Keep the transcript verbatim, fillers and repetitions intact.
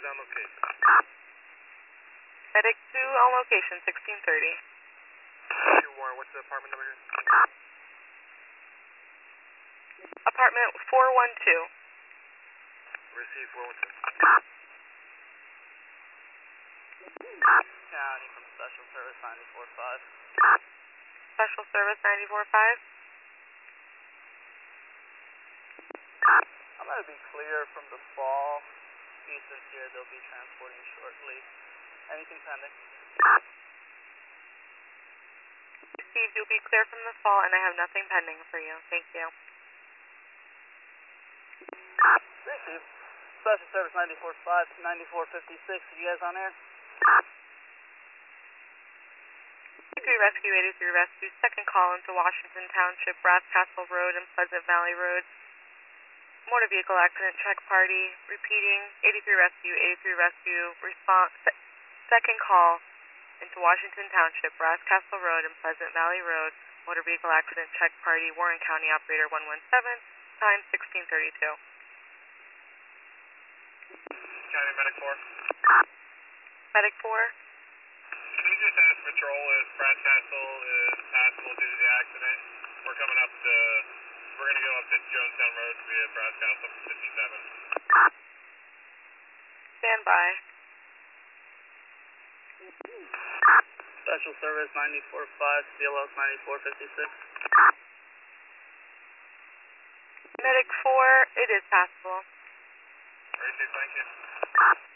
on location. Medic two on location, sixteen thirty. two Warren, what's the apartment number here? Apartment four one two. Receive four one two. County from Special Service ninety-four five. Special Service ninety-four five. I'm going to be clear from the fall. Eastern here, they'll be transporting shortly. Anything pending? Received, you'll be clear from the fall, and I have nothing pending for you. Thank you. Received. Special Service ninety-four five, ninety-four fifty-six. Are you guys on air? eighty-three Rescue, eighty-three Rescue, second call into Washington Township, Brass Castle Road and Pleasant Valley Road. Motor vehicle accident check party. Repeating, eighty-three Rescue, eighty-three Rescue, response, se second call into Washington Township, Brass Castle Road and Pleasant Valley Road. Motor vehicle accident check party, Warren County Operator one one seven, time sixteen thirty-two. County Medic four. Medic four. Can you just ask patrol if Brass Castle is passable due to the accident? We're coming up to, we're going to go up to Jonestown Road via Brass Castle from fifty-seven. Stand by. Special Service ninety-four five, C L S ninety-four fifty-six. Medic four, it is passable. Receive, thank you.